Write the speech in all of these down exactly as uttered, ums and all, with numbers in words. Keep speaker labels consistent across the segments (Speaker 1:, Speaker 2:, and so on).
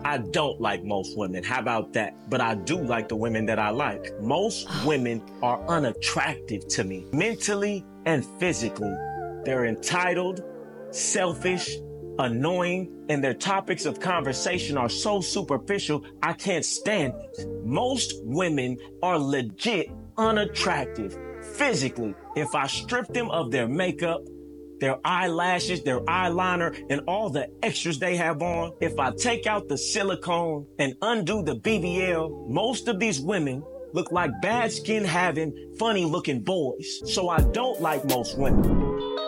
Speaker 1: I don't like most women. How about that? But I do like the women that I like. Most women are unattractive to me, mentally and physically. They're entitled, selfish, annoying, and their topics of conversation are so superficial, I can't stand it. Most women are legit unattractive physically. If I strip them of their makeup, their eyelashes, their eyeliner, and all the extras they have on, if I take out the silicone and undo the B B L, most of these women look like bad skin having funny looking boys. So I don't like most women.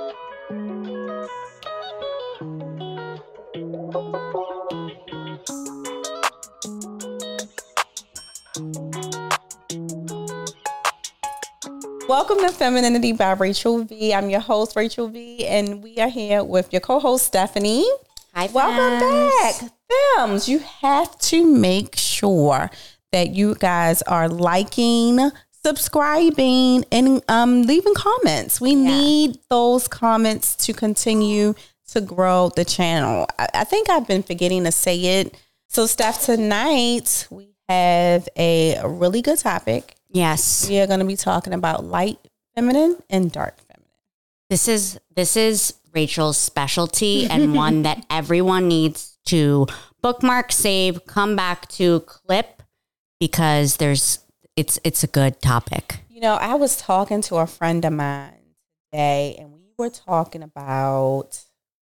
Speaker 2: Welcome to Femininity by Rachel V. I'm your host, Rachel V, and we are here with your co-host, Stephanie.
Speaker 3: Hi,
Speaker 2: Welcome back. Femmes, you have to make sure that you guys are liking, subscribing, and um, leaving comments. We yeah. need those comments to continue to grow the channel. I, I think I've been forgetting to say it. So, Steph, tonight we have a really good topic.
Speaker 3: Yes.
Speaker 2: We are going to be talking about light feminine and dark feminine.
Speaker 3: This is this is Rachel's specialty and one that everyone needs to bookmark, save, come back to, clip, because there's it's it's a good topic.
Speaker 2: You know, I was talking to a friend of mine today, and we were talking about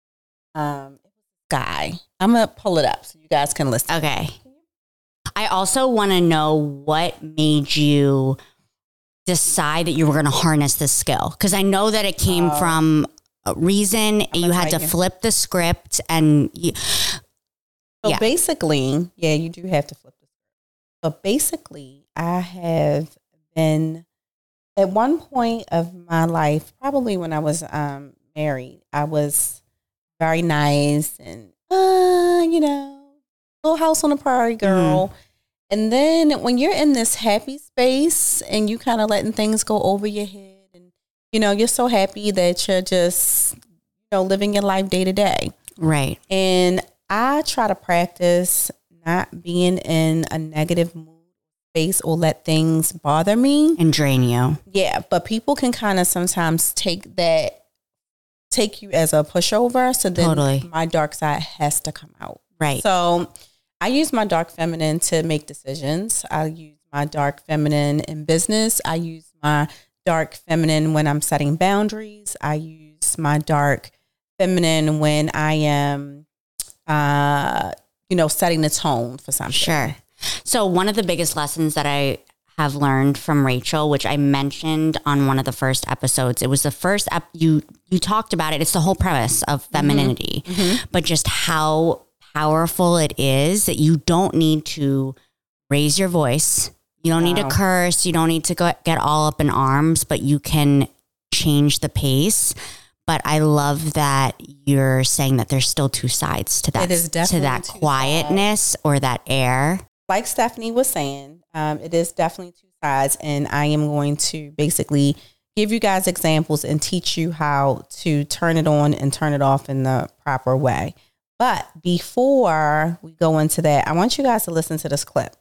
Speaker 2: um guy. I'm going to pull it up so you guys can listen.
Speaker 3: Okay. I also want to know what made you decide that you were going to harness this skill. Because I know that it came uh, from a reason. You had to you. flip the script. and you,
Speaker 2: So
Speaker 3: yeah.
Speaker 2: basically, yeah, you do have to flip the script. But basically, I have been, at one point of my life, probably when I was um, married, I was very nice and, uh, you know, Little House on the Prairie girl. Mm-hmm. And then when you're in this happy space and you kind of letting things go over your head and, you know, you're so happy that you're just, you know, living your life day to day.
Speaker 3: Right.
Speaker 2: And I try to practice not being in a negative mood space or let things bother me.
Speaker 3: And drain you.
Speaker 2: Yeah. But people can kind of sometimes take that, take you as a pushover. So then
Speaker 3: totally.
Speaker 2: My dark side has to come out.
Speaker 3: Right.
Speaker 2: So I use my dark feminine to make decisions. I use my dark feminine in business. I use my dark feminine when I'm setting boundaries. I use my dark feminine when I am, uh, you know, setting the tone for something.
Speaker 3: Sure. So one of the biggest lessons that I have learned from Rachel, which I mentioned on one of the first episodes, it was the first ep- you you talked about it. It's the whole premise of femininity, mm-hmm. but just how powerful it is that you don't need to raise your voice. You don't wow. need to curse. You don't need to go, get all up in arms, but you can change the pace. But I love that you're saying that there's still two sides to that,
Speaker 2: it is
Speaker 3: to that quietness
Speaker 2: sides.
Speaker 3: Or that air.
Speaker 2: Like Stephanie was saying, um, it is definitely two sides. And I am going to basically give you guys examples and teach you how to turn it on and turn it off in the proper way. But before we go into that, I want you guys to listen to this clip.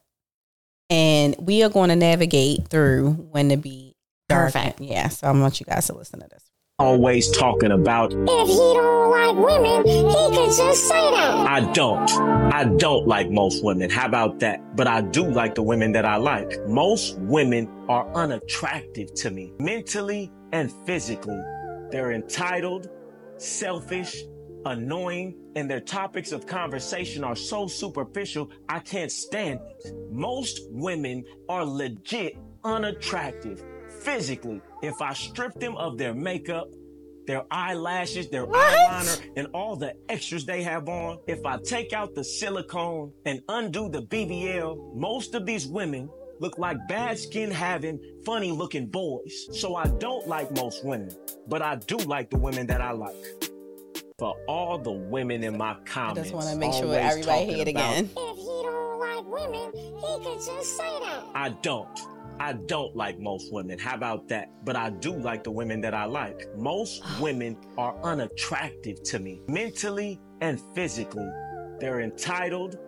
Speaker 2: And we are going to navigate through when to be dark.
Speaker 3: Perfect.
Speaker 2: Yeah, so I want you guys to listen to this.
Speaker 1: Always talking about,
Speaker 4: if he don't like women, he could just say that.
Speaker 1: I don't. I don't like most women. How about that? But I do like the women that I like. Most women are unattractive to me, mentally and physically. They're entitled, selfish, annoying, and their topics of conversation are so superficial, I can't stand it. Most women are legit unattractive physically. If I strip them of their makeup, their eyelashes, their what? eyeliner, and all the extras they have on, if I take out the silicone and undo the B B L, most of these women look like bad skin having funny looking boys. So I don't like most women, but I do like the women that I like. For all the women in my comments,
Speaker 2: I just want to make sure everybody hear it again.
Speaker 4: If he don't like women, he could just say that.
Speaker 1: I don't. I don't like most women. How about that? But I do like the women that I like. Most women are unattractive to me, mentally and physically. They're entitled,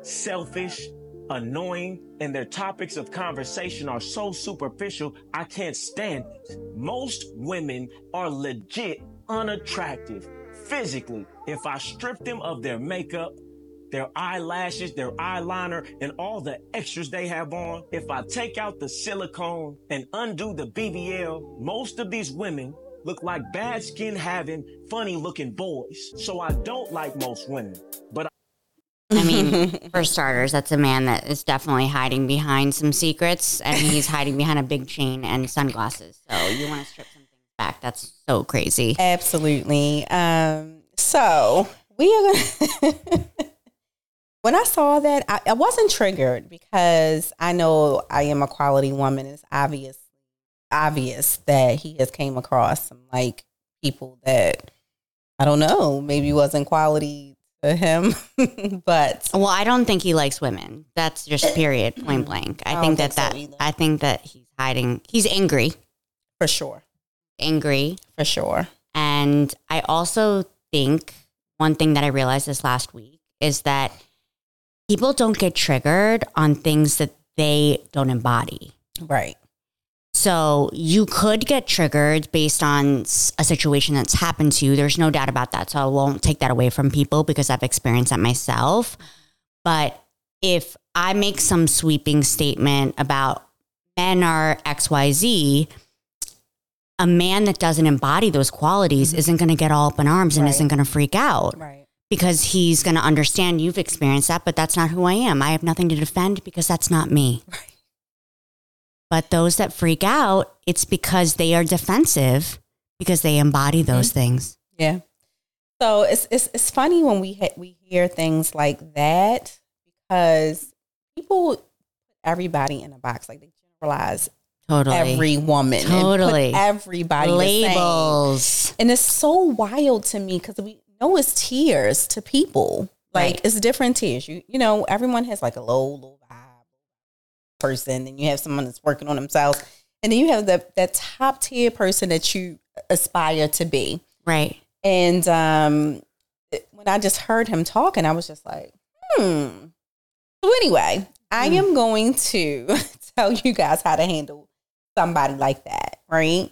Speaker 1: selfish, annoying, and their topics of conversation are so superficial, I can't stand it. Most women are legit unattractive physically. If I strip them of their makeup, their eyelashes, their eyeliner, and all the extras they have on, if I take out the silicone and undo the B B L, most of these women look like bad skin having funny looking boys. So I don't like most women, but
Speaker 3: I mean, for starters, that's a man that is definitely hiding behind some secrets, and he's hiding behind a big chain and sunglasses. So you want to strip some things back. That's so crazy.
Speaker 2: Absolutely. Um, so we are going to... When I saw that, I, I wasn't triggered because I know I am a quality woman. It's obvious, obvious that he has came across some like people that I don't know, maybe wasn't quality to him. But
Speaker 3: well, I don't think he likes women. That's just period, point blank. I,
Speaker 2: I
Speaker 3: think
Speaker 2: don't
Speaker 3: that that
Speaker 2: think so
Speaker 3: I think that he's hiding. He's angry,
Speaker 2: for sure,
Speaker 3: angry,
Speaker 2: for sure.
Speaker 3: And I also think one thing that I realized this last week is that people don't get triggered on things that they don't embody.
Speaker 2: Right.
Speaker 3: So you could get triggered based on a situation that's happened to you. There's no doubt about that. So I won't take that away from people because I've experienced that myself. But if I make some sweeping statement about men are X Y Z, a man that doesn't embody those qualities mm-hmm. isn't going to get all up in arms and
Speaker 2: right.
Speaker 3: isn't going to freak out.
Speaker 2: Right.
Speaker 3: Because he's going to understand you've experienced that, but that's not who I am. I have nothing to defend because that's not me.
Speaker 2: Right.
Speaker 3: But those that freak out, it's because they are defensive because they embody those mm-hmm. things.
Speaker 2: Yeah. So it's it's it's funny when we ha- we hear things like that because people put everybody in a box, like they generalize
Speaker 3: totally
Speaker 2: every woman,
Speaker 3: totally
Speaker 2: and put everybody
Speaker 3: labels,
Speaker 2: the same. And it's so wild to me because we. No, it's tiers to people. Like
Speaker 3: right.
Speaker 2: it's different tiers. You you know, everyone has like a low, low vibe person, and you have someone that's working on themselves, and then you have the that top tier person that you aspire to be.
Speaker 3: Right.
Speaker 2: And um, when I just heard him talking, I was just like, hmm. So anyway, I mm. am going to tell you guys how to handle somebody like that, right?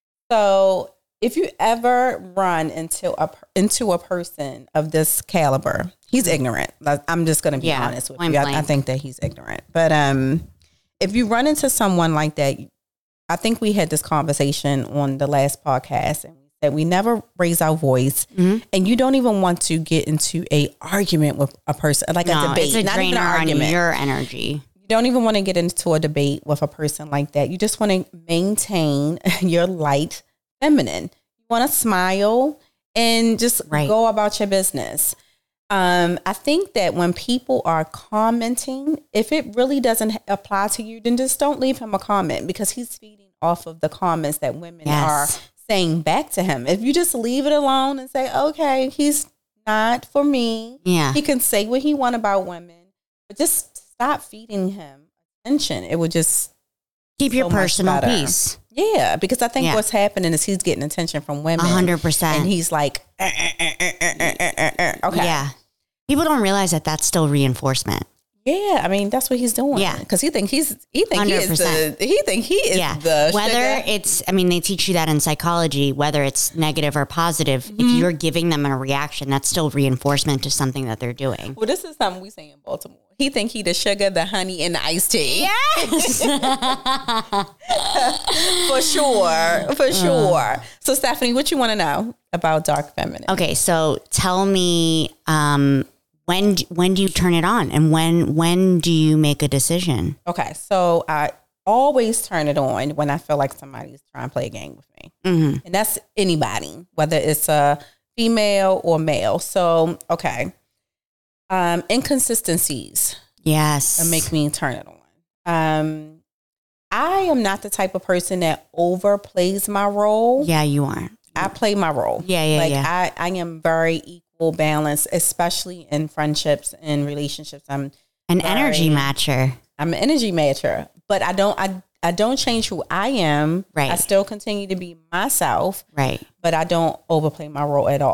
Speaker 2: So. If you ever run into a into a person of this caliber, he's ignorant. I'm just going to be
Speaker 3: yeah,
Speaker 2: honest with you. I, I think that he's ignorant. But um, if you run into someone like that, I think we had this conversation on the last podcast, and we said we never raise our voice, mm-hmm. and you don't even want to get into a argument with a person, like
Speaker 3: no,
Speaker 2: a debate,
Speaker 3: it's a
Speaker 2: not even an
Speaker 3: on
Speaker 2: argument.
Speaker 3: Your energy.
Speaker 2: You don't even want to get into a debate with a person like that. You just want to maintain your light. Feminine. You want to smile and just right. go about your business. Um, I think that when people are commenting, if it really doesn't apply to you, then just don't leave him a comment because he's feeding off of the comments that women yes. are saying back to him. If you just leave it alone and say, okay, he's not for me.
Speaker 3: Yeah.
Speaker 2: He can say what he wants about women, but just stop feeding him attention. It would just
Speaker 3: keep your so personal peace.
Speaker 2: Yeah, because I think
Speaker 3: yeah.
Speaker 2: what's happening is he's getting attention from women.
Speaker 3: one hundred percent.
Speaker 2: And he's like, eh, eh, eh, eh, eh, eh, eh. Okay.
Speaker 3: Yeah. People don't realize that that's still reinforcement.
Speaker 2: Yeah, I mean, that's what he's doing.
Speaker 3: Yeah.
Speaker 2: Because he think he's, he think he is the, he think he is
Speaker 3: yeah.
Speaker 2: the
Speaker 3: Whether
Speaker 2: sugar.
Speaker 3: it's, I mean, they teach you that in psychology, whether it's negative or positive, mm-hmm. if you're giving them a reaction, that's still reinforcement to something that they're doing.
Speaker 2: Well, this is something we say in Baltimore. He think he the sugar, the honey, and the iced tea.
Speaker 3: Yes.
Speaker 2: For sure. For sure. Uh. So, Stephanie, what you want to know about dark feminine?
Speaker 3: Okay, so tell me, um, when when do you turn it on, and when when do you make a decision?
Speaker 2: Okay, so I always turn it on when I feel like somebody's trying to play a game with me, mm-hmm. and that's anybody, whether it's a female or male. So, okay. Um, inconsistencies.
Speaker 3: Yes.
Speaker 2: Make me turn it on. Um, I am not the type of person that overplays my role.
Speaker 3: Yeah, you aren't.
Speaker 2: I play my role.
Speaker 3: Yeah, yeah,
Speaker 2: like
Speaker 3: yeah.
Speaker 2: I, I am very equal balance, especially in friendships and relationships. I'm
Speaker 3: an
Speaker 2: very,
Speaker 3: energy matcher.
Speaker 2: I'm an energy matcher, but I don't, I, I don't change who I am.
Speaker 3: Right.
Speaker 2: I still continue to be myself.
Speaker 3: Right.
Speaker 2: But I don't overplay my role at all.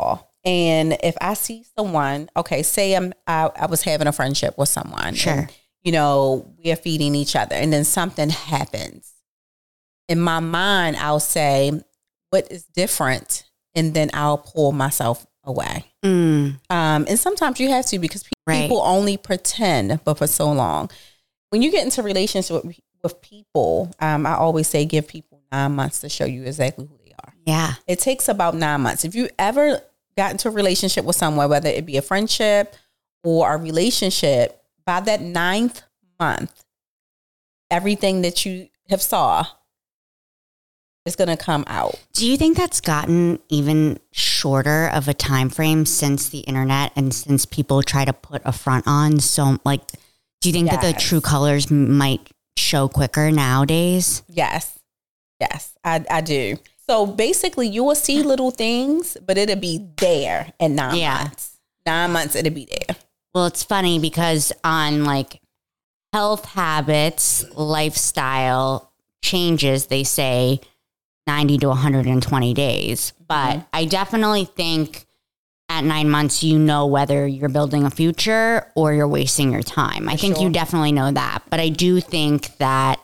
Speaker 2: And if I see someone, okay, say I'm, I, I was having a friendship with someone.
Speaker 3: Sure.
Speaker 2: And, you know, we're feeding each other and then something happens. In my mind, I'll say, what is different? And then I'll pull myself away.
Speaker 3: Mm.
Speaker 2: Um, and sometimes you have to because pe-
Speaker 3: Right.
Speaker 2: people only pretend, but for so long. When you get into relationships with, with people, um, I always say give people nine months to show you exactly who they are.
Speaker 3: Yeah.
Speaker 2: It takes about nine months. If you ever got into a relationship with someone, whether it be a friendship or a relationship, by that ninth month, everything that you have saw is going to come out.
Speaker 3: Do you think that's gotten even shorter of a time frame since the internet and since people try to put a front on? So, like, do you think that the
Speaker 2: Yes.
Speaker 3: true colors m- might show quicker nowadays?
Speaker 2: Yes. Yes, I, I do. So basically, you will see little things, but it'll be there in nine
Speaker 3: Yeah.
Speaker 2: months. Nine months, it'll be there.
Speaker 3: Well, it's funny because on like health habits, lifestyle changes, they say ninety to one hundred twenty days. But I definitely think at nine months, you know whether you're building a future or you're wasting your time. I think
Speaker 2: sure.
Speaker 3: you definitely know that. But I do think that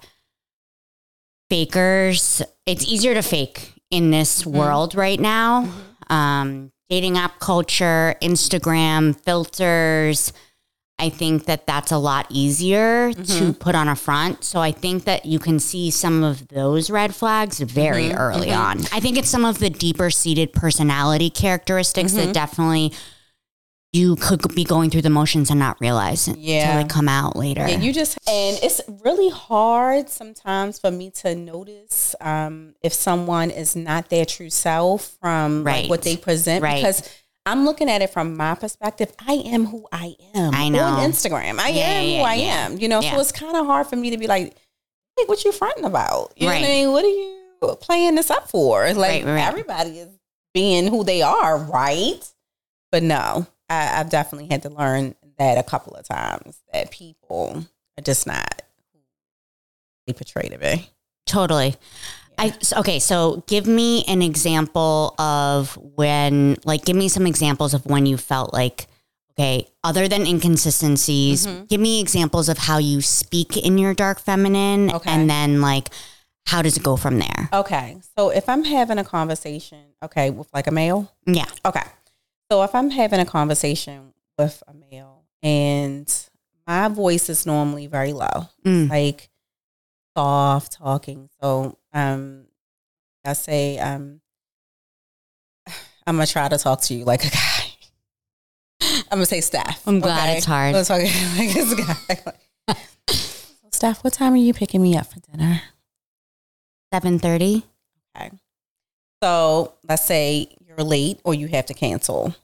Speaker 3: fakers, it's easier to fake in this
Speaker 2: Mm-hmm.
Speaker 3: world right now. Um, dating app culture, Instagram, filters. I think that that's a lot easier
Speaker 2: Mm-hmm.
Speaker 3: to put on a front. So I think that you can see some of those red flags very
Speaker 2: Mm-hmm.
Speaker 3: early on. I think it's some of the deeper seated personality characteristics
Speaker 2: Mm-hmm.
Speaker 3: that definitely you could be going through the motions and not realize it
Speaker 2: Yeah.
Speaker 3: until they come out later.
Speaker 2: Yeah, you just, and it's really hard sometimes for me to notice um, if someone is not their true self from like,
Speaker 3: Right.
Speaker 2: what they present
Speaker 3: Right.
Speaker 2: because I'm looking at it from my perspective. I am who I am.
Speaker 3: I know.
Speaker 2: On Instagram, I
Speaker 3: Yeah,
Speaker 2: am
Speaker 3: yeah,
Speaker 2: who I
Speaker 3: yeah.
Speaker 2: am. You know,
Speaker 3: Yeah.
Speaker 2: so it's kind of hard for me to be like, hey, what you fronting about? You
Speaker 3: Right.
Speaker 2: know what I mean? What are you playing this up for? Like
Speaker 3: Right, right.
Speaker 2: everybody is being who they are, right? But no, I, I've definitely had to learn that a couple of times that people are just not who they portray to be.
Speaker 3: Totally. I so- okay, so give me an example of when, like, give me some examples of when you felt like, okay, other than inconsistencies,
Speaker 2: Mhm.
Speaker 3: give me examples of how you speak in your dark feminine,
Speaker 2: Okay.
Speaker 3: and then like, how does it go from there?
Speaker 2: Okay, so if I'm having a conversation, okay, with like a male,
Speaker 3: Yeah,
Speaker 2: okay, so if I'm having a conversation with a male and my voice is normally very low,
Speaker 3: Mm.
Speaker 2: like soft talking, so um, I say um, I'm gonna try to talk to you like a guy. I'm gonna say Steph.
Speaker 3: I'm glad it's hard.
Speaker 2: Let's talk like this guy. So, Steph, what time are you picking me up for dinner?
Speaker 3: seven thirty.
Speaker 2: Okay. So let's say you're late or you have to cancel.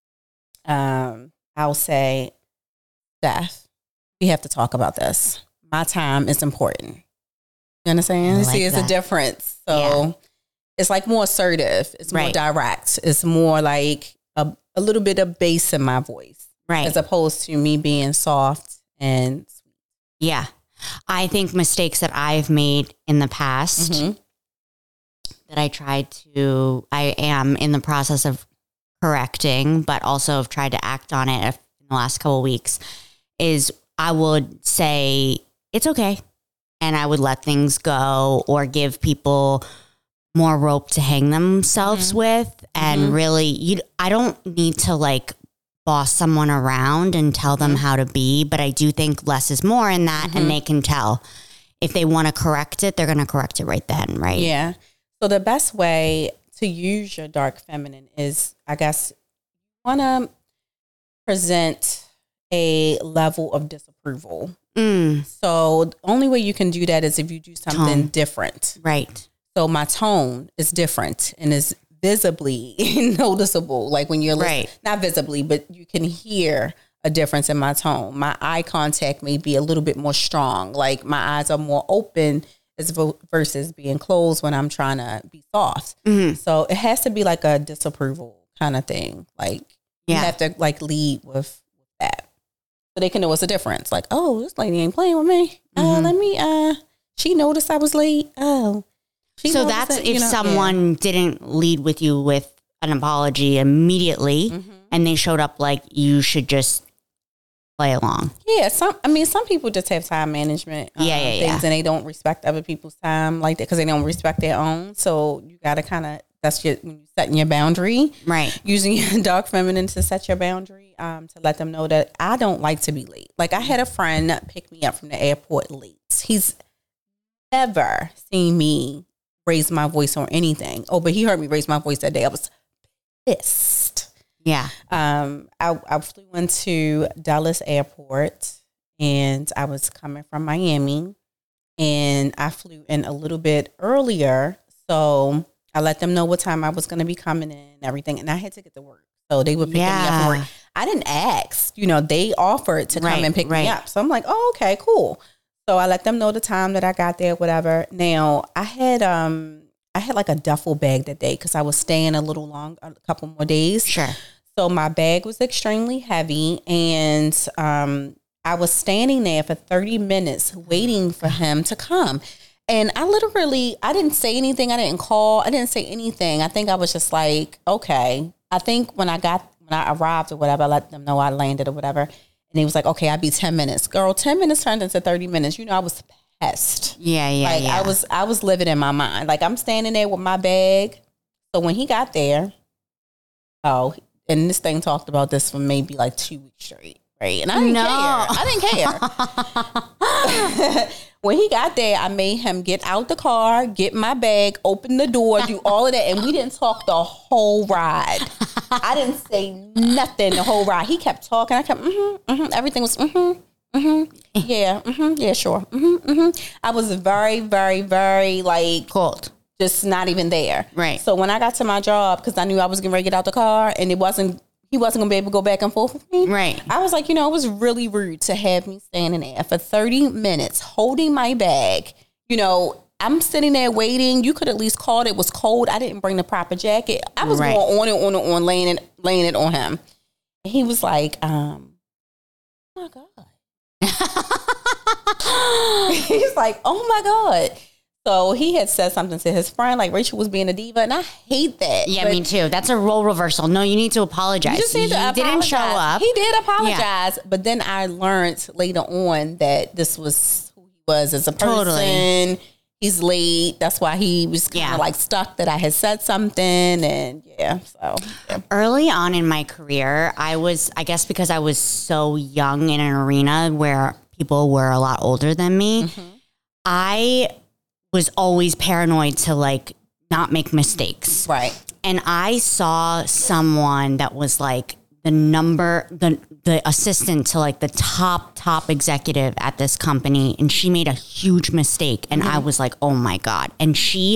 Speaker 2: Um, I'll say, Steph, we have to talk about this. My time is important. You understand?
Speaker 3: I like
Speaker 2: See, it's
Speaker 3: that.
Speaker 2: a difference. So
Speaker 3: Yeah.
Speaker 2: it's like more assertive. It's more
Speaker 3: Right.
Speaker 2: direct. It's more like a, a little bit of bass in my voice
Speaker 3: Right.
Speaker 2: as opposed to me being soft and sweet.
Speaker 3: Yeah. I think mistakes that I've made in the past
Speaker 2: Mhm.
Speaker 3: that I tried to, I am in the process of correcting, but also have tried to act on it in the last couple of weeks, is I would say, it's okay. And I would let things go or give people more rope to hang themselves
Speaker 2: Mhm.
Speaker 3: with. And
Speaker 2: Mhm.
Speaker 3: really, you, I don't need to like boss someone around and tell them
Speaker 2: Mhm.
Speaker 3: how to be, but I do think less is more in that,
Speaker 2: Mhm.
Speaker 3: and they can tell. If they want to correct it, they're going to correct it right then, right?
Speaker 2: Yeah. So the best way to use your dark feminine is, I guess, want to present a level of disapproval.
Speaker 3: Mm,
Speaker 2: So the only way you can do that is if you do something
Speaker 3: Tone.
Speaker 2: different.
Speaker 3: right.
Speaker 2: So my tone is different and is visibly noticeable. Like when you're listening,
Speaker 3: Right.
Speaker 2: not visibly, but you can hear a difference in my tone. My eye contact may be a little bit more strong. Like my eyes are more open as vo- versus being closed when I'm trying to be soft.
Speaker 3: Mhm.
Speaker 2: So it has to be like a disapproval kind of thing. Like you
Speaker 3: Yeah.
Speaker 2: have to like lead with that. So they can know what's a difference. Like, oh, this lady ain't playing with me. Uh,
Speaker 3: Mhm.
Speaker 2: let me, uh, she noticed I was late. Oh. She
Speaker 3: So
Speaker 2: noticed
Speaker 3: that's
Speaker 2: that,
Speaker 3: if
Speaker 2: you know,
Speaker 3: someone didn't lead with you with an apology immediately, mm-hmm. and they showed up like you should just play along.
Speaker 2: Yeah, some. I mean, some people just have time management. Um,
Speaker 3: yeah, yeah,
Speaker 2: things,
Speaker 3: yeah.
Speaker 2: And they don't respect other people's time like that because they don't respect their own. So you got to kind of that's your when you're setting your boundary,
Speaker 3: right?
Speaker 2: Using your dark feminine to set your boundary, um, to let them know that I don't like to be late. Like I had a friend pick me up from the airport late. He's never seen me raise my voice or anything. Oh, but he heard me raise my voice that day. I was pissed.
Speaker 3: Yeah.
Speaker 2: Um, I, I flew into Dulles Airport and I was coming from Miami and I flew in a little bit earlier. So I let them know what time I was going to be coming in and everything. And I had to get to work. So they would pick
Speaker 3: yeah.
Speaker 2: me up from work. I didn't ask, you know, they offered to come
Speaker 3: right,
Speaker 2: and pick
Speaker 3: right.
Speaker 2: me up. So I'm like, oh, okay, cool. So I let them know the time that I got there, whatever. Now I had, um, I had like a duffel bag that day because I was staying a little long, a couple more days.
Speaker 3: Sure.
Speaker 2: So my bag was extremely heavy and um, I was standing there for thirty minutes waiting for him to come. And I literally, I didn't say anything. I didn't call. I didn't say anything. I think I was just like, okay. I think when I got, when I arrived or whatever, I let them know I landed or whatever. And he was like, okay, I'll be ten minutes. Girl, ten minutes turned into thirty minutes. You know, I was pissed.
Speaker 3: Yeah, yeah,
Speaker 2: like,
Speaker 3: yeah.
Speaker 2: I was, I was living in my mind. Like I'm standing there with my bag. So when he got there, oh, and this thing talked about this for maybe like two weeks straight, right? And I didn't
Speaker 3: no.
Speaker 2: care. I didn't care. When he got there, I made him get out the car, get my bag, open the door, do all of that. And we didn't talk the whole ride. I didn't say nothing the whole ride. He kept talking. I kept, mm-hmm, mm-hmm. Everything was, mm-hmm, mm-hmm. Yeah, mm-hmm, yeah, sure. Mm-hmm, mm-hmm. I was very, very, very like...
Speaker 3: cold.
Speaker 2: Just not even there.
Speaker 3: Right.
Speaker 2: So when I got to my job, because I knew I was getting ready to get out the car and it wasn't, he wasn't going to be able to go back and forth with me.
Speaker 3: Right.
Speaker 2: I was like, you know, it was really rude to have me standing there for thirty minutes holding my bag. You know, I'm sitting there waiting. You could at least call it. It was cold. I didn't bring the proper jacket. I was
Speaker 3: right.
Speaker 2: going on and on and on, laying it, laying it on him. And he was like, um, oh my God. He's like, oh my God. So he had said something to his friend, like Rachel was being a diva, and I hate that.
Speaker 3: Yeah, me too. That's a role reversal. No, you need to apologize.
Speaker 2: You just need to
Speaker 3: he
Speaker 2: apologize.
Speaker 3: didn't show up.
Speaker 2: He did apologize, yeah. But then I learned later on that this was who he was as a person.
Speaker 3: Totally.
Speaker 2: He's late. That's why he was kind of
Speaker 3: yeah.
Speaker 2: like stuck that I had said something, and yeah. So yeah.
Speaker 3: Early on in my career, I was, I guess, because I was so young in an arena where people were a lot older than me, mm-hmm. I was always paranoid to like not make mistakes.
Speaker 2: Right.
Speaker 3: And I saw someone that was like the number, the the assistant to like the top, top executive at this company. And she made a huge mistake. And mm-hmm. I was like, oh my God. And she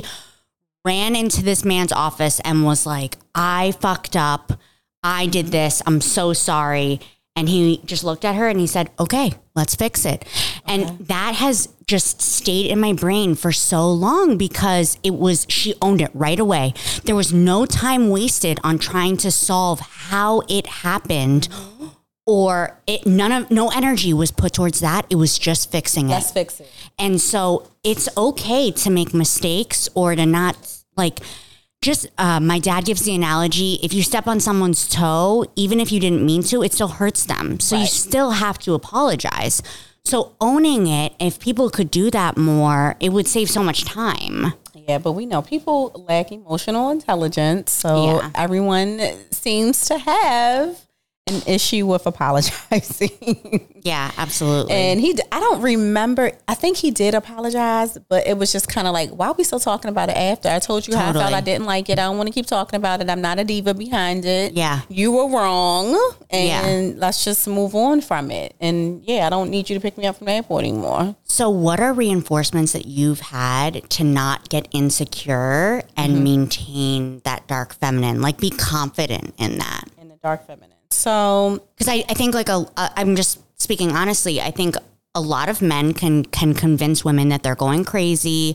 Speaker 3: ran into this man's office and was like, I fucked up. I did this. I'm so sorry. And he just looked at her and he said, okay, let's fix it. And okay. that has just stayed in my brain for so long because it was, she owned it right away. There was no time wasted on trying to solve how it happened mm-hmm. or it, none of, no energy was put towards that. It was just fixing
Speaker 2: let's
Speaker 3: it.
Speaker 2: Let's fix it.
Speaker 3: And so it's okay to make mistakes or to not like, Just, uh, my dad gives the analogy, if you step on someone's toe, even if you didn't mean to, it still hurts them. So right. you still have to apologize. So owning it, if people could do that more, it would save so much time.
Speaker 2: Yeah, but we know people lack emotional intelligence. So
Speaker 3: yeah.
Speaker 2: everyone seems to have an issue with apologizing.
Speaker 3: Yeah, absolutely.
Speaker 2: And he, I don't remember, I think he did apologize, but it was just kind of like, why are we still talking about it after? I told you totally. how I felt. I didn't like it. I don't want to keep talking about it. I'm not a diva behind it.
Speaker 3: Yeah.
Speaker 2: You were wrong. And
Speaker 3: yeah.
Speaker 2: let's just move on from it. And yeah, I don't need you to pick me up from the airport anymore.
Speaker 3: So what are reinforcements that you've had to not get insecure and mm-hmm. maintain that dark feminine? Like be confident in that.
Speaker 2: In the dark feminine. So,
Speaker 3: because I, I think like a, a, I'm just speaking honestly, I think a lot of men can, can convince women that they're going crazy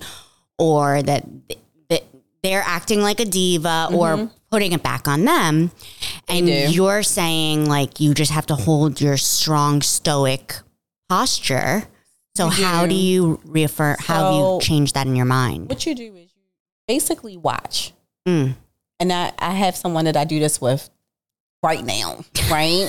Speaker 3: or that, that they're acting like a diva mm-hmm. or putting it back on them. And you're saying like, you just have to hold your strong stoic posture. So you how do, do you reaffirm, so how have you changed that in your mind?
Speaker 2: What you do is you basically watch.
Speaker 3: Mm.
Speaker 2: and I, I have someone that I do this with right now, right?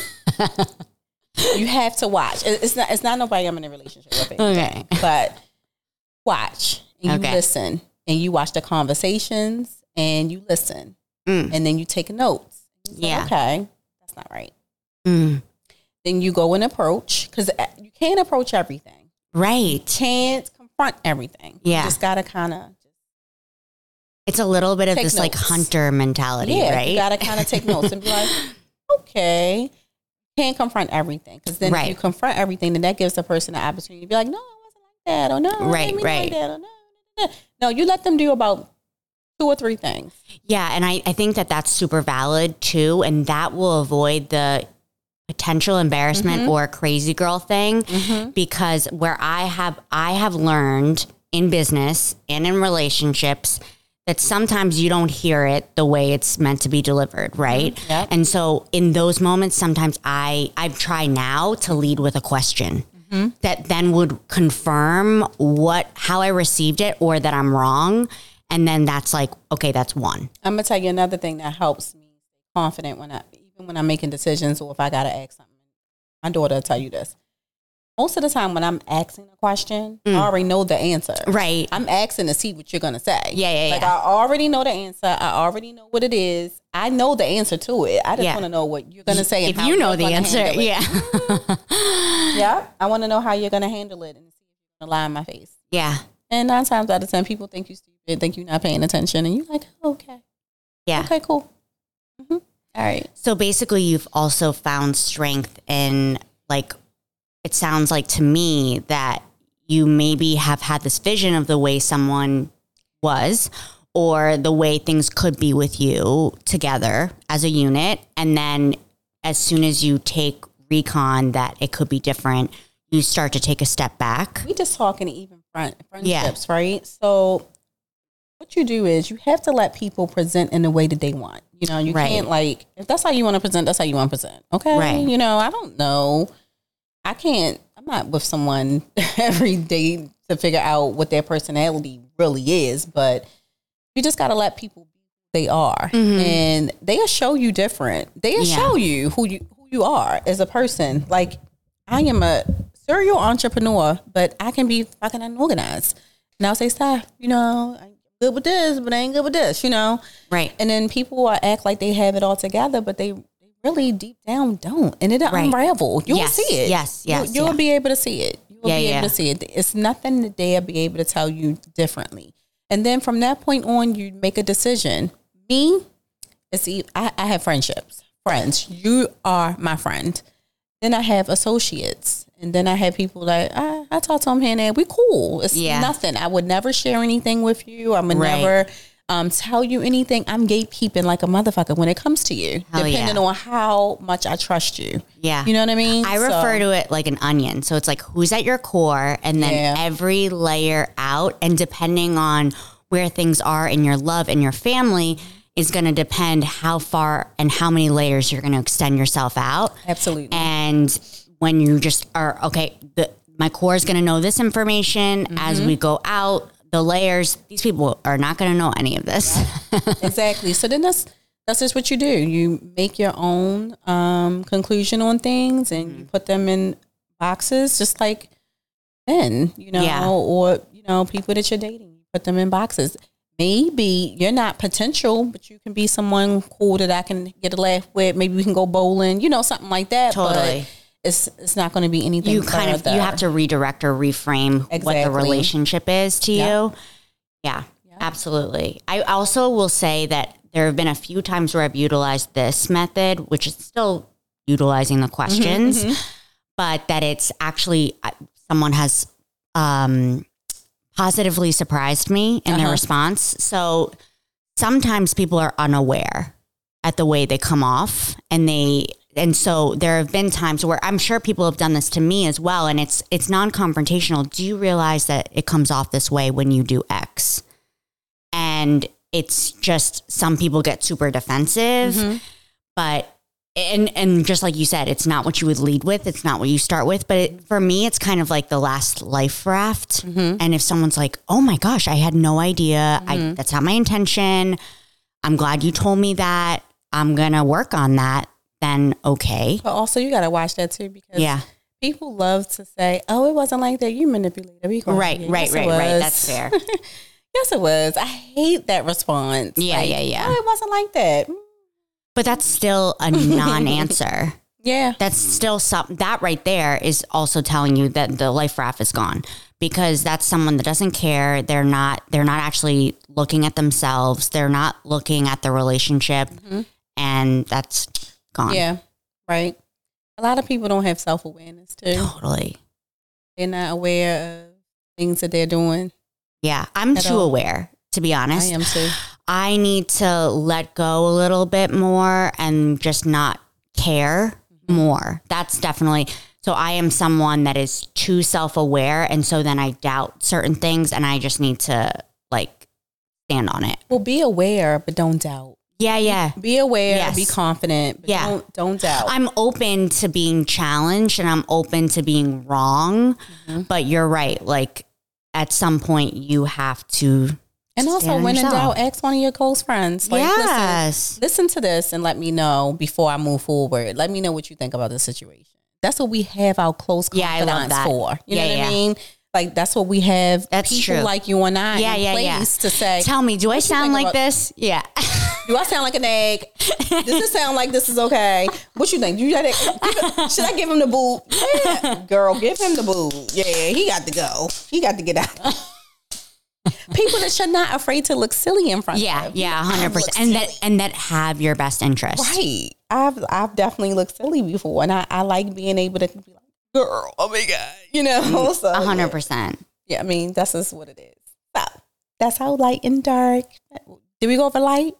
Speaker 2: You have to watch. It- It's not it's not nobody I'm in a relationship with. or anything,
Speaker 3: Okay.
Speaker 2: But watch and you
Speaker 3: Okay.
Speaker 2: listen and you watch the conversations and you listen
Speaker 3: Mm.
Speaker 2: and then you take notes. You say,
Speaker 3: Yeah.
Speaker 2: Okay, that's not right.
Speaker 3: Mm.
Speaker 2: Then you go and approach, because you can't approach everything.
Speaker 3: Right.
Speaker 2: Can't confront everything.
Speaker 3: Yeah.
Speaker 2: You just gotta kind of
Speaker 3: It's a little bit of
Speaker 2: Take
Speaker 3: this like
Speaker 2: notes.
Speaker 3: hunter mentality,
Speaker 2: yeah.
Speaker 3: right?
Speaker 2: You gotta kind of take notes and be like, okay. Can't confront everything, because then
Speaker 3: Right.
Speaker 2: if you confront everything, then that gives the person the opportunity to be like, no, it wasn't like that, or no, I
Speaker 3: Right,
Speaker 2: didn't mean
Speaker 3: right.
Speaker 2: like that, or no, no, no. No, you let them do about two or three things.
Speaker 3: Yeah, and I, I think that that's super valid too, and that will avoid the potential embarrassment
Speaker 2: Mm-hmm.
Speaker 3: or crazy girl thing, because where I have I have learned in business and in relationships that sometimes you don't hear it the way it's meant to be delivered, right?
Speaker 2: Mm-hmm. Yep.
Speaker 3: And so in those moments, sometimes I I try now to lead with a question.
Speaker 2: Mm-hmm.
Speaker 3: That then would confirm what how I received it or that I'm wrong. And then that's like, okay, that's one.
Speaker 2: I'm gonna tell you another thing that helps me stay confident when I, even when I'm making decisions, or if I gotta ask something. My daughter will tell you this. Most of the time when I'm asking a question, I already know the answer.
Speaker 3: Right.
Speaker 2: I'm asking to see what you're gonna say.
Speaker 3: Yeah, yeah,
Speaker 2: Like
Speaker 3: yeah.
Speaker 2: I already know the answer. I already know what it is. I know the answer to it. I just
Speaker 3: Yeah.
Speaker 2: want to know what you're gonna say. And
Speaker 3: If
Speaker 2: how
Speaker 3: you know
Speaker 2: you're
Speaker 3: the
Speaker 2: gonna
Speaker 3: answer,
Speaker 2: handle it.
Speaker 3: yeah.
Speaker 2: Yeah. I want to know how you're gonna handle it and see if you're gonna lie in my face.
Speaker 3: Yeah.
Speaker 2: And nine times out of ten, people think you stupid, think you're not paying attention, and you're like, okay,
Speaker 3: Yeah.
Speaker 2: okay, cool. Mhm. All right.
Speaker 3: So basically, you've also found strength in, like, it sounds like to me that you maybe have had this vision of the way someone was or the way things could be with you together as a unit. And then as soon as you take recon that it could be different, you start to take a step back.
Speaker 2: We just talking even friend, friendships, right? So what you do is you have to let people present in the way that they want. You know, you
Speaker 3: Right.
Speaker 2: can't like, if that's how you want to present, that's how you want to present. Okay.
Speaker 3: Right.
Speaker 2: You know, I don't know. I can't, I'm not with someone every day to figure out what their personality really is, but you just got to let people be who they are. And they'll show you different. They'll
Speaker 3: Yeah.
Speaker 2: show you who you, who you are as a person. Like, I am a serial entrepreneur, but I can be fucking unorganized. And I'll say, Steph, you know, I'm good with this, but I ain't good with this, you know?
Speaker 3: Right.
Speaker 2: And then people will act like they have it all together, but they they really deep down don't. And it'll
Speaker 3: Right.
Speaker 2: unravel. You'll
Speaker 3: Yes,
Speaker 2: see it.
Speaker 3: yes, yes,
Speaker 2: You, will
Speaker 3: yeah.
Speaker 2: be able to see it. You will
Speaker 3: Yeah,
Speaker 2: be
Speaker 3: yeah.
Speaker 2: able to see it. It's nothing that they'll be able to tell you differently. And then from that point on, you make a decision. Me, it's e- I, I have friendships, friends. You are my friend. Then I have associates. And then I have people that I, I talk to them here and there. We cool. It's
Speaker 3: Yeah.
Speaker 2: nothing. I would never share anything with you. I would
Speaker 3: Right.
Speaker 2: never um, tell you anything. I'm gatekeeping like a motherfucker when it comes to you,
Speaker 3: Hell
Speaker 2: depending
Speaker 3: yeah.
Speaker 2: on how much I trust you.
Speaker 3: Yeah.
Speaker 2: You know what I mean?
Speaker 3: I
Speaker 2: So-
Speaker 3: refer to it like an onion. So it's like who's at your core and then
Speaker 2: Yeah.
Speaker 3: every layer out. And depending on where things are in your love and your family is going to depend how far and how many layers you're going to extend yourself out.
Speaker 2: Absolutely.
Speaker 3: And when you just are, okay, the, my core is going to know this information as we go out, the layers, these people are not going to know any of this.
Speaker 2: Exactly. So then that's that's just what you do. You make your own um, conclusion on things, and
Speaker 3: Mm-hmm.
Speaker 2: you put them in boxes, just like men, you know,
Speaker 3: Yeah.
Speaker 2: or you know, people that you're dating. You put them in boxes. Maybe you're not potential, but you can be someone cool that I can get a laugh with. Maybe we can go bowling, you know, something like that.
Speaker 3: Totally.
Speaker 2: But it's it's not going to be anything.
Speaker 3: You kind of,
Speaker 2: further.
Speaker 3: you have to redirect or reframe what the
Speaker 2: Exactly.
Speaker 3: relationship is to
Speaker 2: Yeah.
Speaker 3: you. Yeah, absolutely. I also will say that there have been a few times where I've utilized this method, which is still utilizing the questions, but that it's actually, uh, someone has um, positively surprised me in their
Speaker 2: Uh-huh.
Speaker 3: response. So sometimes people are unaware at the way they come off, and they, and so there have been times where I'm sure people have done this to me as well. And it's, it's non-confrontational. Do you realize that it comes off this way when you do X? And it's just, some people get super defensive, but, and, and just like you said, it's not what you would lead with. It's not what you start with. But it, for me, it's kind of like the last life raft. And if someone's like, oh my gosh, I had no idea. I, that's not my intention. I'm glad you told me that. I'm going to work on that. Then okay.
Speaker 2: But also you got to watch that too, because
Speaker 3: Yeah.
Speaker 2: people love to say, oh, it wasn't like that. You manipulated. We gonna
Speaker 3: Right,
Speaker 2: do it."
Speaker 3: right,
Speaker 2: Yes, it
Speaker 3: right, right.
Speaker 2: was.
Speaker 3: That's fair.
Speaker 2: Yes, it was. I hate that response.
Speaker 3: Yeah,
Speaker 2: Like,
Speaker 3: yeah, yeah.
Speaker 2: Oh, it wasn't like that.
Speaker 3: But that's still a non-answer.
Speaker 2: Yeah.
Speaker 3: That's still something that right there is also telling you that the life raft is gone, because that's someone that doesn't care. They're not, they're not actually looking at themselves. They're not looking at the relationship,
Speaker 2: Mm-hmm.
Speaker 3: and that's gone.
Speaker 2: Yeah. Right. A lot of people don't have self-awareness too.
Speaker 3: Totally.
Speaker 2: They're not aware of things that they're doing.
Speaker 3: Yeah. I'm
Speaker 2: At
Speaker 3: too
Speaker 2: all.
Speaker 3: aware, to be honest.
Speaker 2: I am too.
Speaker 3: I need to let go a little bit more and just not care more. That's definitely, so I am someone that is too self-aware. And so then I doubt certain things, and I just need to like stand on it.
Speaker 2: Well, be aware, but don't doubt.
Speaker 3: Yeah. Yeah.
Speaker 2: Be aware,
Speaker 3: Yes.
Speaker 2: be confident, but
Speaker 3: Yeah.
Speaker 2: don't, don't doubt.
Speaker 3: I'm open to being challenged, and I'm open to being wrong.
Speaker 2: Mm-hmm.
Speaker 3: But you're right. Like at some point you have to.
Speaker 2: And also,
Speaker 3: stand on
Speaker 2: when in
Speaker 3: yourself.
Speaker 2: doubt, ask one of your close friends. Like,
Speaker 3: Yes.
Speaker 2: listen, listen to this and let me know before I move forward. Let me know what you think about the situation. That's what we have our close
Speaker 3: Yeah, I
Speaker 2: confidants
Speaker 3: love that.
Speaker 2: for. You
Speaker 3: Yeah,
Speaker 2: know what
Speaker 3: yeah.
Speaker 2: I mean? Like, that's what we have
Speaker 3: That's
Speaker 2: people
Speaker 3: true.
Speaker 2: like you and I
Speaker 3: Yeah,
Speaker 2: in
Speaker 3: yeah,
Speaker 2: place
Speaker 3: yeah.
Speaker 2: to say,
Speaker 3: Tell me, do I
Speaker 2: you
Speaker 3: sound
Speaker 2: think
Speaker 3: like
Speaker 2: about-
Speaker 3: this? Yeah.
Speaker 2: do I sound like an egg? Does it sound like this is okay? What you think? Do you gotta, should I give him the boot? Yeah. Girl, give him the boot. Yeah, he got to go. He got to get out. People that you're not afraid to look silly in front
Speaker 3: Yeah,
Speaker 2: of.
Speaker 3: yeah,
Speaker 2: I've
Speaker 3: hundred
Speaker 2: looked
Speaker 3: percent, and that
Speaker 2: silly.
Speaker 3: and that have your best interest.
Speaker 2: Right. I've I've definitely looked silly before, and I, I like being able to be like, girl, oh my god, you know. So
Speaker 3: A hundred
Speaker 2: yeah.
Speaker 3: percent.
Speaker 2: Yeah, I mean that's just what it is. So that's how light and dark. Did we go over light?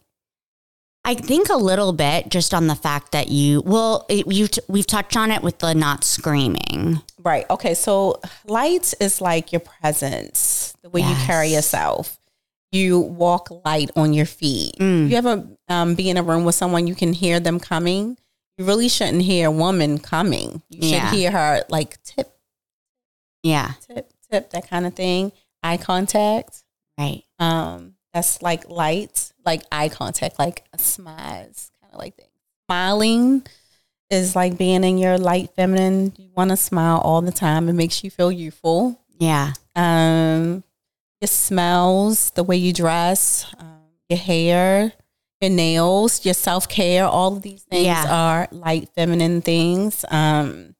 Speaker 3: I think a little bit just on the fact that you well, it, you t- we've touched on it with the not screaming.
Speaker 2: Right. Okay. So light is like your presence, the way you carry
Speaker 3: Yes.
Speaker 2: yourself. You walk light on your feet.
Speaker 3: Mm.
Speaker 2: You ever um, be in a room with someone, you can hear them coming. You really shouldn't hear a woman coming. You
Speaker 3: Yeah.
Speaker 2: should hear her like tip,
Speaker 3: Yeah,
Speaker 2: tip, tip, that kind of thing. Eye contact.
Speaker 3: right.
Speaker 2: Um, that's like light, like eye contact, like a smile, kind of like that. Smiling is like being in your light feminine. You want to smile all the time. It makes you feel youthful.
Speaker 3: Yeah,
Speaker 2: Um, your smells, the way you dress, um, your hair, your nails, your self care. All of these things
Speaker 3: Yeah.
Speaker 2: are light feminine things. Um,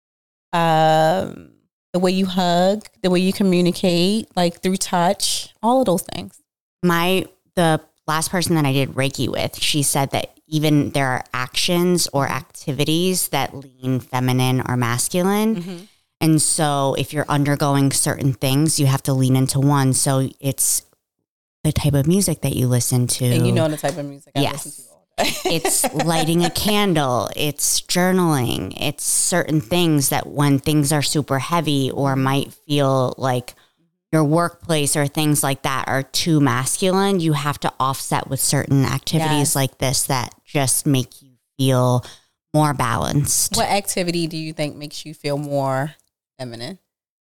Speaker 2: um, the way you hug, the way you communicate, like through touch, all of those things.
Speaker 3: my the last person that I did Reiki with, she said that even there are actions or activities that lean feminine or masculine. And so if you're undergoing certain things, you have to lean into one. So it's the type of music that you listen to.
Speaker 2: And you know the type of music I
Speaker 3: Yes.
Speaker 2: listen to all day.
Speaker 3: It's lighting a candle. It's journaling. It's certain things that when things are super heavy or might feel like your workplace or things like that are too masculine, you have to offset with certain activities
Speaker 2: Yes.
Speaker 3: like this that just make you feel more balanced.
Speaker 2: What activity do you think makes you feel more feminine?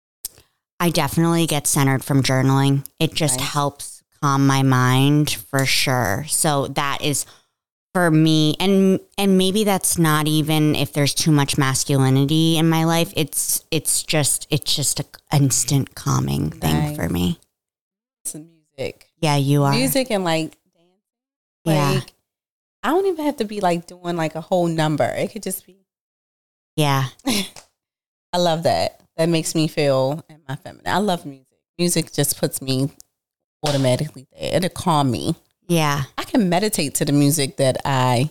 Speaker 3: I definitely get centered from journaling. It just
Speaker 2: Nice.
Speaker 3: helps calm my mind for sure. So that is for me, and and maybe that's not even if there's too much masculinity in my life. It's it's just it's just a instant calming thing
Speaker 2: Nice.
Speaker 3: for me.
Speaker 2: Some music.
Speaker 3: Yeah, you are.
Speaker 2: Music and like dance.
Speaker 3: Yeah.
Speaker 2: Like I don't even have to be like doing like a whole number. It could just be
Speaker 3: Yeah,
Speaker 2: I love that. That makes me feel in my feminine. I love music. Music just puts me automatically there. It'll calm me.
Speaker 3: yeah,
Speaker 2: I can meditate to the music that I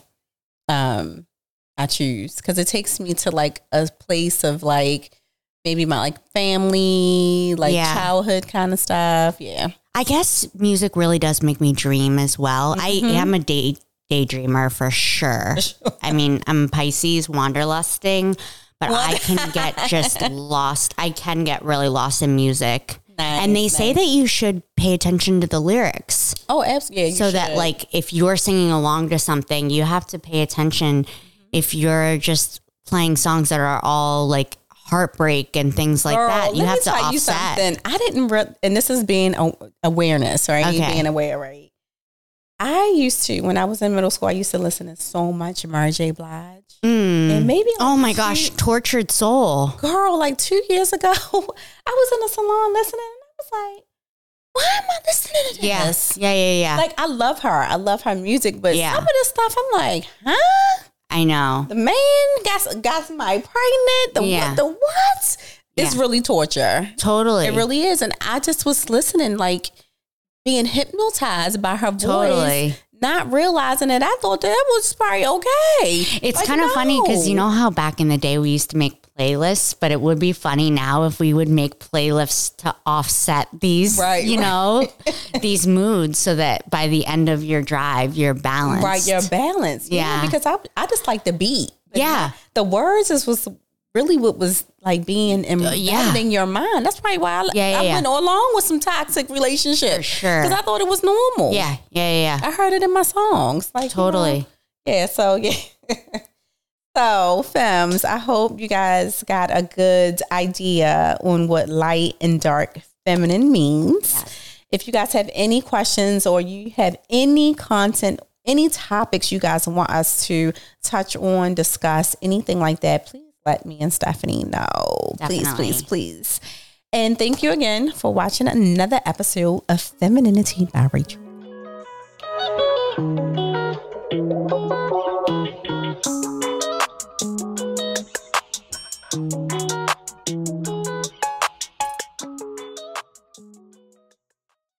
Speaker 2: um I choose because it takes me to like a place of like maybe my like family, like
Speaker 3: Yeah.
Speaker 2: childhood kind of stuff. Yeah.
Speaker 3: I guess music really does make me dream as well. I
Speaker 2: Mhm.
Speaker 3: am a day daydreamer for sure. I mean, I'm Pisces, wanderlusting, but
Speaker 2: What?
Speaker 3: I can get just lost. I can get really lost in music.
Speaker 2: Nice,
Speaker 3: And they say
Speaker 2: nice.
Speaker 3: that you should pay attention to the lyrics.
Speaker 2: Oh, absolutely. Yeah,
Speaker 3: So that like if you're singing along to something, you have to pay attention. If you're just playing songs that are all like heartbreak and things like
Speaker 2: Girl,
Speaker 3: that, you
Speaker 2: let
Speaker 3: have
Speaker 2: me
Speaker 3: to
Speaker 2: tell you
Speaker 3: offset.
Speaker 2: something. I didn't, re- and this is being a- awareness, right?
Speaker 3: Okay.
Speaker 2: Being aware, right? I used to, when I was in middle school, I used to listen to so much Mary J. Blige.
Speaker 3: Mm.
Speaker 2: And maybe like
Speaker 3: oh my
Speaker 2: two,
Speaker 3: gosh, Tortured Soul.
Speaker 2: Girl, like two years ago, I was in a salon listening and I was like, why am I listening to this?
Speaker 3: Yes. Yeah, yeah, yeah.
Speaker 2: Like, I love her. I love her music, but
Speaker 3: Yeah.
Speaker 2: some of this stuff, I'm like, huh?
Speaker 3: I know.
Speaker 2: The man got, got somebody pregnant. The
Speaker 3: Yeah.
Speaker 2: what? The what? It's
Speaker 3: Yeah.
Speaker 2: really torture.
Speaker 3: Totally.
Speaker 2: It really is. And I just was listening, like, being hypnotized by her voice.
Speaker 3: Totally.
Speaker 2: Not realizing that I thought that was probably okay.
Speaker 3: It's
Speaker 2: Like,
Speaker 3: kind of
Speaker 2: no.
Speaker 3: funny because you know how back in the day we used to make playlists, but it would be funny now if we would make playlists to offset these,
Speaker 2: Right,
Speaker 3: you
Speaker 2: right.
Speaker 3: know, these moods so that by the end of your drive, you're balanced.
Speaker 2: Right, you're balanced. Yeah.
Speaker 3: Yeah.
Speaker 2: Because I I just like the beat. The-
Speaker 3: Yeah.
Speaker 2: The words is was really what was like being embedded
Speaker 3: yeah.
Speaker 2: in your mind. That's probably why I,
Speaker 3: Yeah, yeah,
Speaker 2: I
Speaker 3: yeah.
Speaker 2: went along with some toxic relationships.
Speaker 3: For sure.
Speaker 2: Because I thought it was normal.
Speaker 3: Yeah, yeah, yeah, yeah.
Speaker 2: I heard it in my songs. Like, you
Speaker 3: Totally.
Speaker 2: know, yeah, so yeah. So, femmes, I hope you guys got a good idea on what light and dark feminine means.
Speaker 3: Yes.
Speaker 2: If you guys have any questions or you have any content, any topics you guys want us to touch on, discuss, anything like that, please let me and Stephanie know. Please,
Speaker 3: Definitely.
Speaker 2: please, please. And thank you again for watching another episode of Femininity by Rachel.